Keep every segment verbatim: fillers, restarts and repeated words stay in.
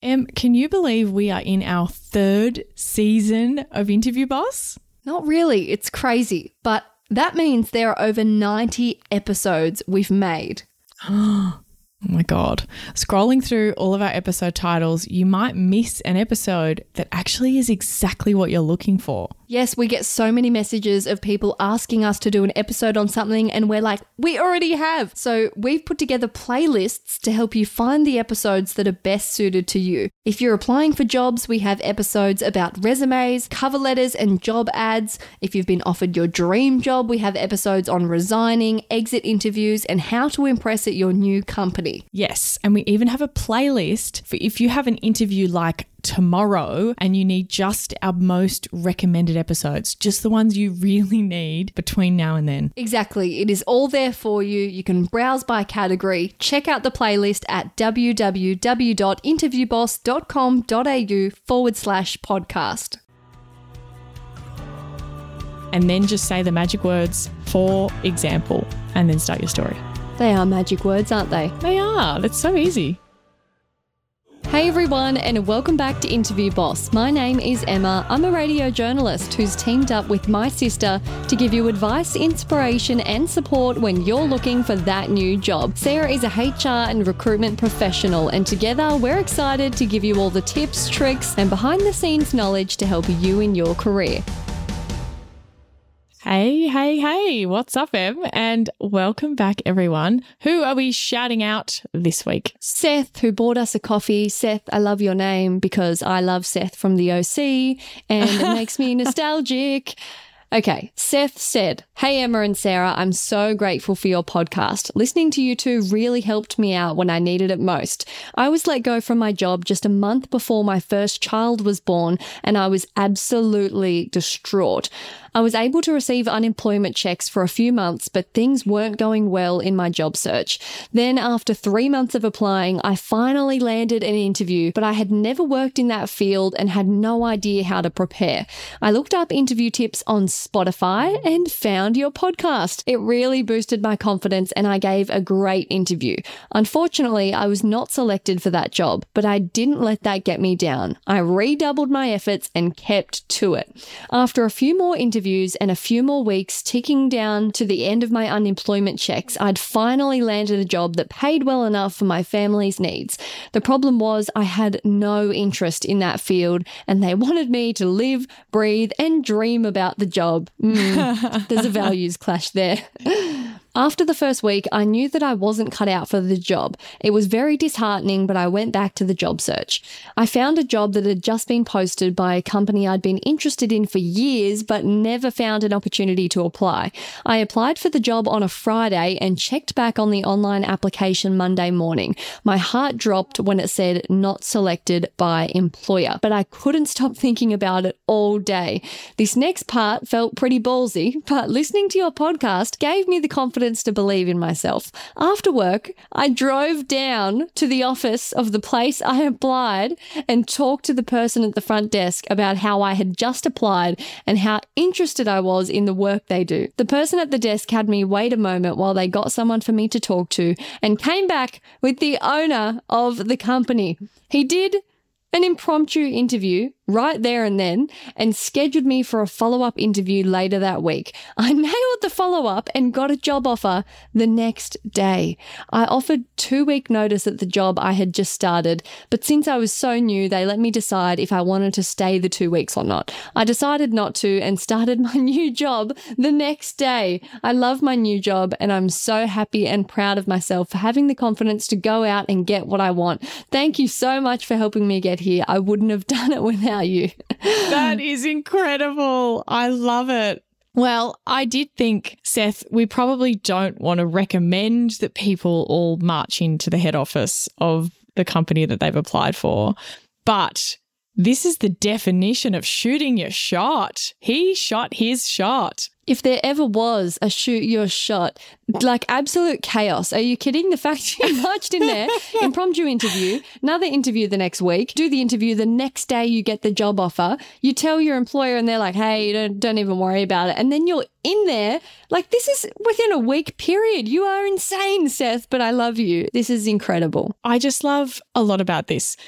Em, can you believe we are in our third season of Interview Boss? Not really. It's crazy. But that means there are over ninety episodes we've made. Oh my God. Scrolling through all of our episode titles, you might miss an episode that actually is exactly what you're looking for. Yes, we get so many messages of people asking us to do an episode on something and we're like, we already have. So we've put together playlists to help you find the episodes that are best suited to you. If you're applying for jobs, we have episodes about resumes, cover letters, and job ads. If you've been offered your dream job, we have episodes on resigning, exit interviews, and how to impress at your new company. Yes, and we even have a playlist for if you have an interview like tomorrow and you need just our most recommended episodes, just the ones you really need between now and then. Exactly. It is all there for you. You can browse by category. Check out the playlist at www.interviewboss.com.au forward slash podcast. And then just say the magic words, for example, and then start your story. They are magic words, aren't they? They are. That's so easy. Hey everyone, and welcome back to Interview Boss. My name is Emma. I'm a radio journalist who's teamed up with my sister to give you advice, inspiration, and support when you're looking for that new job. Sarah is a H R and recruitment professional, and together we're excited to give you all the tips, tricks, and behind-the-scenes knowledge to help you in your career. Hey, hey, hey, what's up, Em? And welcome back, everyone. Who are we shouting out this week? Seth, who bought us a coffee. Seth, I love your name because I love Seth from the O C and it makes me nostalgic. Okay, Seth said, "Hey Emma and Sarah, I'm so grateful for your podcast. Listening to you two really helped me out when I needed it most. I was let go from my job just a month before my first child was born and I was absolutely distraught. I was able to receive unemployment checks for a few months, but things weren't going well in my job search. Then after three months of applying, I finally landed an interview, but I had never worked in that field and had no idea how to prepare. I looked up interview tips on Spotify and found your podcast. It really boosted my confidence and I gave a great interview. Unfortunately, I was not selected for that job, but I didn't let that get me down. I redoubled my efforts and kept to it. After a few more interviews and a few more weeks ticking down to the end of my unemployment checks, I'd finally landed a job that paid well enough for my family's needs. The problem was I had no interest in that field and they wanted me to live, breathe, and dream about the job. Mm, there's a values clash there. After the first week, I knew that I wasn't cut out for the job. It was very disheartening, but I went back to the job search. I found a job that had just been posted by a company I'd been interested in for years, but never found an opportunity to apply. I applied for the job on a Friday and checked back on the online application Monday morning. My heart dropped when it said not selected by employer, but I couldn't stop thinking about it all day. This next part felt pretty ballsy, but listening to your podcast gave me the confidence to believe in myself. After work, I drove down to the office of the place I applied and talked to the person at the front desk about how I had just applied and how interested I was in the work they do. The person at the desk had me wait a moment while they got someone for me to talk to and came back with the owner of the company. He did an impromptu interview right there and then and scheduled me for a follow-up interview later that week. I nailed the follow-up and got a job offer the next day. I offered two-week notice at the job I had just started, but since I was so new, they let me decide if I wanted to stay the two weeks or not. I decided not to and started my new job the next day. I love my new job and I'm so happy and proud of myself for having the confidence to go out and get what I want. Thank you so much for helping me get here. I wouldn't have done it without you. That is incredible. I love it. Well, I did think, Seth, we probably don't want to recommend that people all march into the head office of the company that they've applied for, but this is the definition of shooting your shot. He shot his shot. If there ever was a shoot your shot, like absolute chaos. Are you kidding? The fact you marched in there, impromptu interview, another interview the next week, do the interview the next day you get the job offer, you tell your employer and they're like, hey, don't, don't even worry about it. And then you're in there, like this is within a week period. You are insane, Seth, but I love you. This is incredible. I just love a lot about this.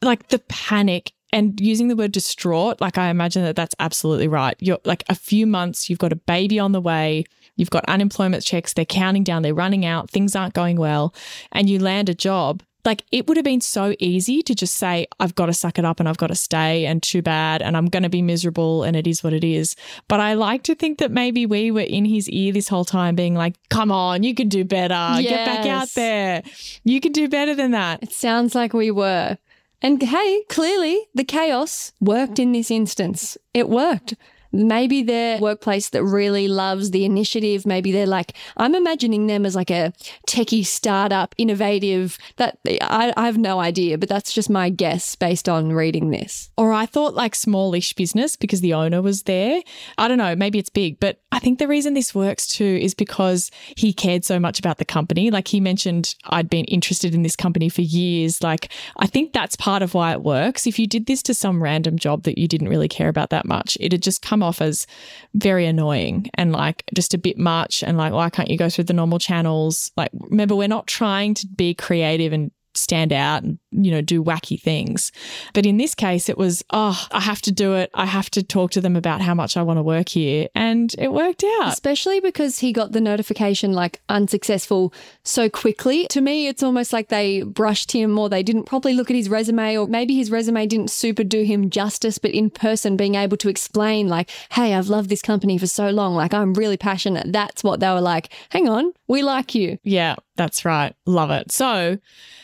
like the panic and using the word distraught, like I imagine that that's absolutely right. You're like a few months, you've got a baby on the way, you've got unemployment checks, they're counting down, they're running out, things aren't going well, and you land a job. Like it would have been so easy to just say, I've got to suck it up and I've got to stay and too bad and I'm going to be miserable and it is what it is. But I like to think that maybe we were in his ear this whole time being like, come on, you can do better. Yes. Get back out there. You can do better than that. It sounds like we were. And hey, clearly the chaos worked in this instance. It worked. Maybe they're a workplace that really loves the initiative. Maybe they're like, I'm imagining them as like a techie startup, innovative. That I, I have no idea, but that's just my guess based on reading this. Or I thought like smallish business because the owner was there. I don't know, maybe it's big, but I think the reason this works too is because he cared so much about the company. Like he mentioned, I'd been interested in this company for years. Like I think that's part of why it works. If you did this to some random job that you didn't really care about that much, it'd just come off as very annoying and like just a bit much and like, why can't you go through the normal channels? Like, remember, we're not trying to be creative and stand out and, you know, do wacky things. But in this case, it was, oh, I have to do it. I have to talk to them about how much I want to work here. And it worked out. Especially because he got the notification like unsuccessful so quickly. To me, it's almost like they brushed him or they didn't properly look at his resume, or maybe his resume didn't super do him justice, but in person being able to explain like, hey, I've loved this company for so long. Like I'm really passionate. That's what they were like. Hang on, we like you. Yeah, that's right. Love it. So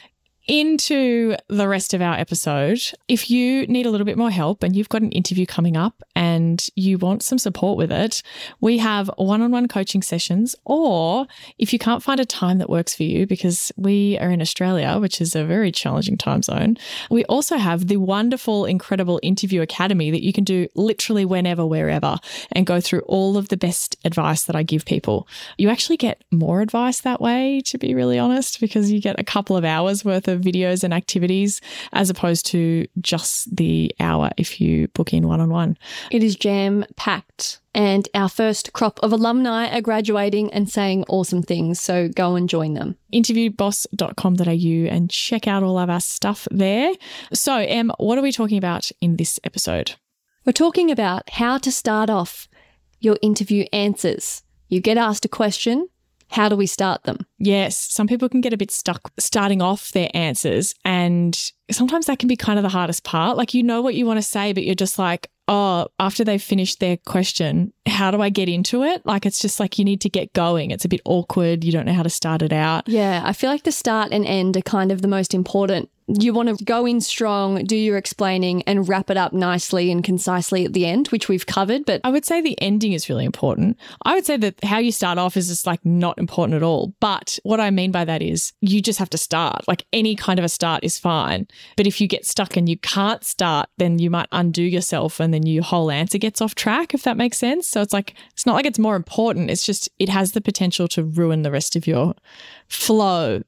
into the rest of our episode. If you need a little bit more help and you've got an interview coming up and you want some support with it, we have one-on-one coaching sessions, or if you can't find a time that works for you because we are in Australia, which is a very challenging time zone, we also have the wonderful, incredible Interview Academy that you can do literally whenever, wherever, and go through all of the best advice that I give people. You actually get more advice that way, to be really honest, because you get a couple of hours worth of videos and activities as opposed to just the hour if you book in one-on-one. It is jam-packed, and our first crop of alumni are graduating and saying awesome things, so go and join them. interview boss dot com dot a u and check out all of our stuff there. So, Em, what are we talking about in this episode? We're talking about how to start off your interview answers. You get asked a question. How do we start them? Yes, some people can get a bit stuck starting off their answers, and sometimes that can be kind of the hardest part. Like, you know what you want to say, but you're just like, oh, after they've finished their question, how do I get into it? Like, it's just like you need to get going. It's a bit awkward. You don't know how to start it out. Yeah, I feel like the start and end are kind of the most important. You want to go in strong, do your explaining, and wrap it up nicely and concisely at the end, which we've covered. But I would say the ending is really important. I would say that how you start off is just like not important at all. But what I mean by that is you just have to start. Like, any kind of a start is fine. But if you get stuck and you can't start, then you might undo yourself and then your whole answer gets off track, if that makes sense. So it's like, it's not like it's more important. It's just, it has the potential to ruin the rest of your flow.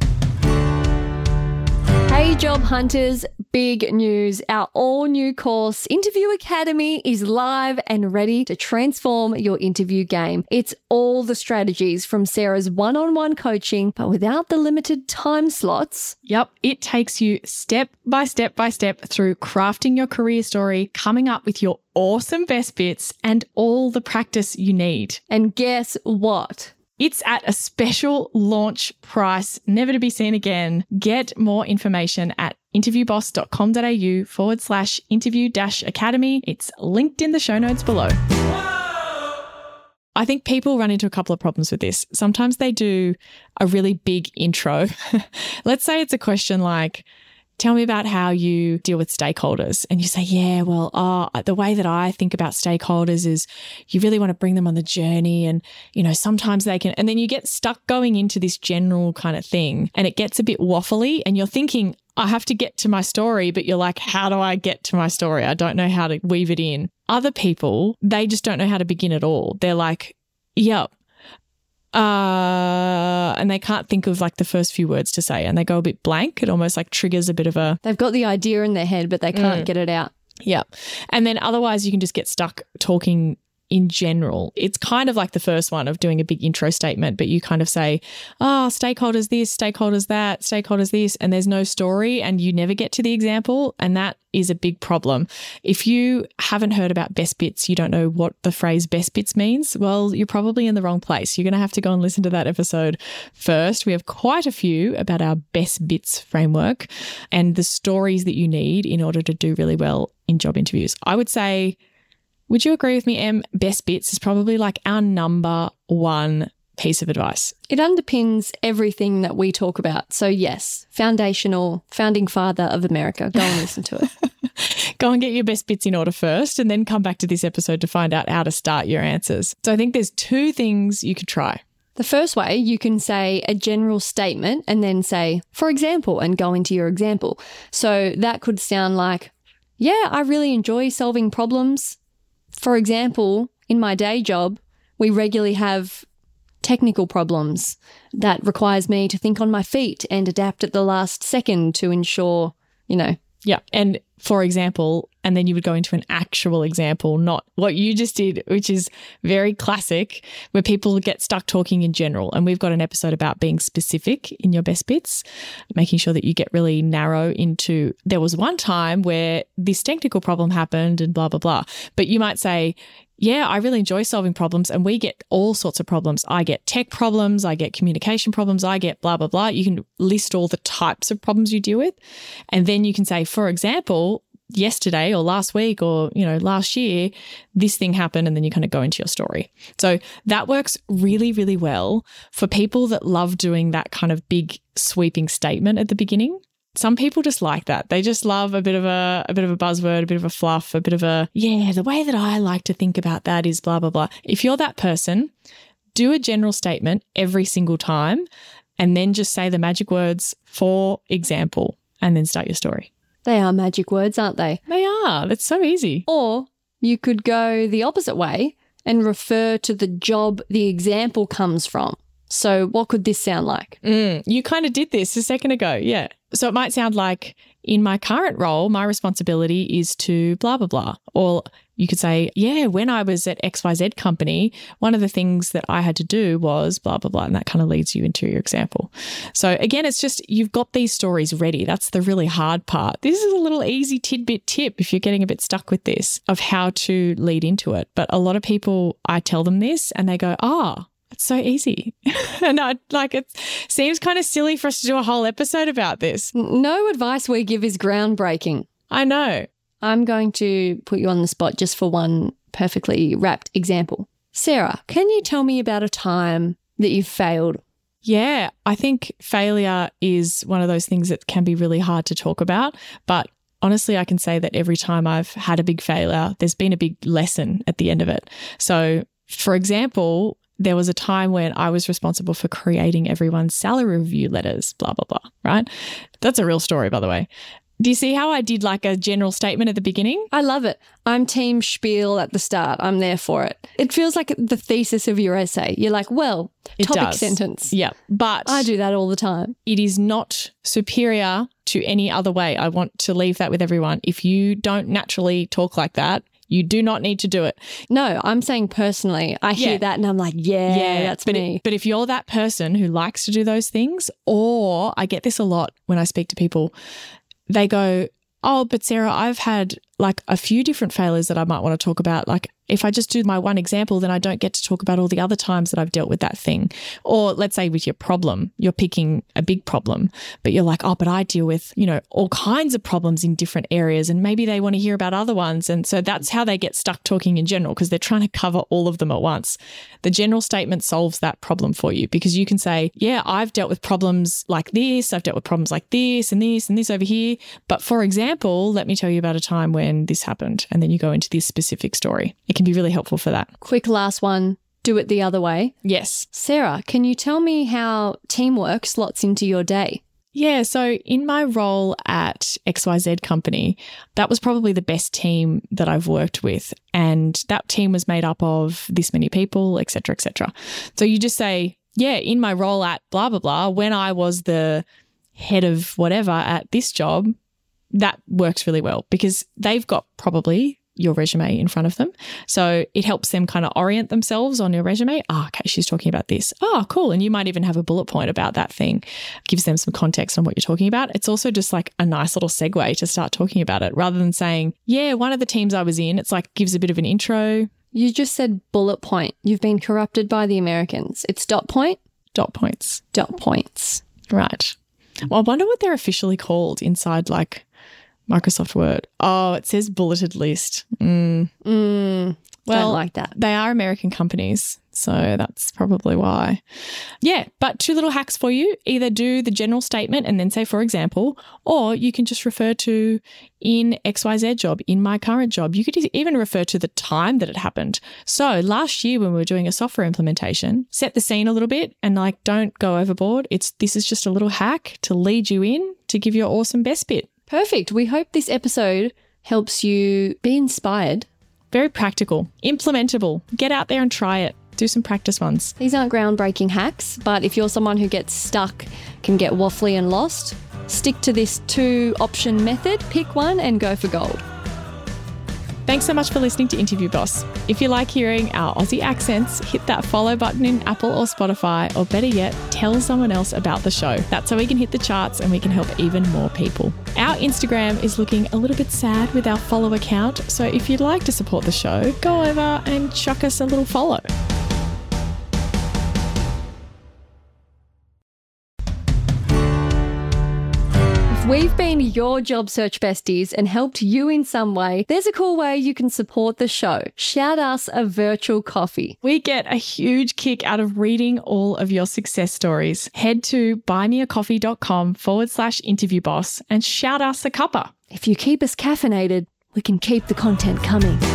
Hey job hunters, big news. Our all new course, Interview Academy, is live and ready to transform your interview game. It's all the strategies from Sarah's one-on-one coaching, but without the limited time slots. Yep, it takes you step by step by step through crafting your career story, coming up with your awesome best bits, and all the practice you need. And guess what? It's at a special launch price, never to be seen again. Get more information at interview boss dot com dot a u forward slash interview dash academy. It's linked in the show notes below. I think people run into a couple of problems with this. Sometimes they do a really big intro. Let's say it's a question like, tell me about how you deal with stakeholders. And you say, yeah, well, oh, the way that I think about stakeholders is you really want to bring them on the journey. And, you know, sometimes they can, and then you get stuck going into this general kind of thing and it gets a bit waffly and you're thinking, I have to get to my story, but you're like, how do I get to my story? I don't know how to weave it in. Other people, they just don't know how to begin at all. They're like, yep. Uh, and they can't think of like the first few words to say and they go a bit blank. It almost like triggers a bit of a... They've got the idea in their head, but they can't mm. get it out. Yeah. And then otherwise you can just get stuck talking in general. It's kind of like the first one of doing a big intro statement, but you kind of say, oh, stakeholders this, stakeholders that, stakeholders this, and there's no story and you never get to the example. And that is a big problem. If you haven't heard about best bits, you don't know what the phrase best bits means, well, you're probably in the wrong place. You're going to have to go and listen to that episode first. We have quite a few about our best bits framework and the stories that you need in order to do really well in job interviews. I would say, would you agree with me, Em? Best bits is probably like our number one piece of advice. It underpins everything that we talk about. So yes, foundational, founding father of America. Go and listen to it. Go and get your best bits in order first and then come back to this episode to find out how to start your answers. So I think there's two things you could try. The first way, you can say a general statement and then say, for example, and go into your example. So that could sound like, yeah, I really enjoy solving problems. For example, in my day job, we regularly have technical problems that requires me to think on my feet and adapt at the last second to ensure, you know. Yeah. And for example, and then you would go into an actual example, not what you just did, which is very classic, where people get stuck talking in general. And we've got an episode about being specific in your best bits, making sure that you get really narrow into, there was one time where this technical problem happened and blah, blah, blah. But you might say, yeah, I really enjoy solving problems and we get all sorts of problems. I get tech problems, I get communication problems, I get blah, blah, blah. You can list all the types of problems you deal with. And then you can say, for example, yesterday or last week or, you know, last year, this thing happened, and then you kind of go into your story. So that works really, really well for people that love doing that kind of big sweeping statement at the beginning. Some people just like that. They just love a bit of a, a bit of a buzzword, a bit of a fluff, a bit of a, yeah, the way that I like to think about that is blah, blah, blah. If you're that person, do a general statement every single time and then just say the magic words, for example, and then start your story. They are magic words, aren't they? They are. That's so easy. Or you could go the opposite way and refer to the job the example comes from. So what could this sound like? Mm, you kind of did this a second ago. Yeah. So it might sound like, in my current role, my responsibility is to blah, blah, blah. Or you could say, yeah, when I was at X Y Z company, one of the things that I had to do was blah, blah, blah. And that kind of leads you into your example. So again, it's just, you've got these stories ready. That's the really hard part. This is a little easy tidbit tip if you're getting a bit stuck with this, of how to lead into it. But a lot of people, I tell them this and they go, ah, oh, it's so easy. And I, like, it seems kind of silly for us to do a whole episode about this. No advice we give is groundbreaking. I know. I'm going to put you on the spot just for one perfectly wrapped example. Sarah, can you tell me about a time that you failed? Yeah, I think failure is one of those things that can be really hard to talk about. But honestly, I can say that every time I've had a big failure, there's been a big lesson at the end of it. So, for example, there was a time when I was responsible for creating everyone's salary review letters, blah, blah, blah, right? That's a real story, by the way. Do you see how I did like a general statement at the beginning? I love it. I'm team spiel at the start. I'm there for it. It feels like the thesis of your essay. You're like, well, it topic does. sentence. Yeah, but I do that all the time. It is not superior to any other way. I want to leave that with everyone. If you don't naturally talk like that, you do not need to do it. No, I'm saying personally, I hear Yeah. that and I'm like, yeah, Yeah, that's but me. It, but if you're that person who likes to do those things, or I get this a lot when I speak to people, they go, oh, but Sarah, I've had like a few different failures that I might want to talk about. Like if I just do my one example, then I don't get to talk about all the other times that I've dealt with that thing. Or let's say with your problem, you're picking a big problem, but you're like, oh, but I deal with, you know, all kinds of problems in different areas, and maybe they want to hear about other ones. And so that's how they get stuck talking in general, because they're trying to cover all of them at once. The general statement solves that problem for you, because you can say, yeah, I've dealt with problems like this. I've dealt with problems like this and this and this over here. But for example, let me tell you about a time when this happened. And then you go into this specific story. It can be really helpful for that. Quick last one. Do it the other way. Yes. Sarah, can you tell me how teamwork slots into your day? Yeah, so in my role at X Y Z company, that was probably the best team that I've worked with. And that team was made up of this many people, et cetera, et cetera. So you just say, yeah, in my role at blah, blah, blah, when I was the head of whatever at this job, that works really well, because they've got probably your resume in front of them. So it helps them kind of orient themselves on your resume. Oh, okay, she's talking about this. Oh, cool. And you might even have a bullet point about that thing. Gives them some context on what you're talking about. It's also just like a nice little segue to start talking about it rather than saying, yeah, one of the teams I was in. It's like gives a bit of an intro. You just said bullet point. You've been corrupted by the Americans. It's dot point? Dot points. Dot points. Right. Well, I wonder what they're officially called inside like Microsoft Word. Oh, it says bulleted list. Mm. Mm, well, don't like that. They are American companies, so that's probably why. Yeah, but two little hacks for you. Either do the general statement and then say, for example, or you can just refer to in X Y Z job, in my current job. You could even refer to the time that it happened. So last year when we were doing a software implementation, set the scene a little bit and like don't go overboard. It's This is just a little hack to lead you in to give you an awesome best bit. Perfect. We hope this episode helps you be inspired. Very practical, implementable. Get out there and try it. Do some practice ones. These aren't groundbreaking hacks, but if you're someone who gets stuck, can get waffly and lost, stick to this two-option method, pick one and go for gold. Thanks so much for listening to Interview Boss. If you like hearing our Aussie accents, hit that follow button in Apple or Spotify, or better yet, tell someone else about the show. That's how we can hit the charts and we can help even more people. Our Instagram is looking a little bit sad with our follow account, so if you'd like to support the show, go over and chuck us a little follow. We've been your job search besties and helped you in some way. There's a cool way you can support the show. Shout us a virtual coffee. We get a huge kick out of reading all of your success stories. Head to buymeacoffee.com forward slash interview boss and shout us a cuppa. If you keep us caffeinated, we can keep the content coming.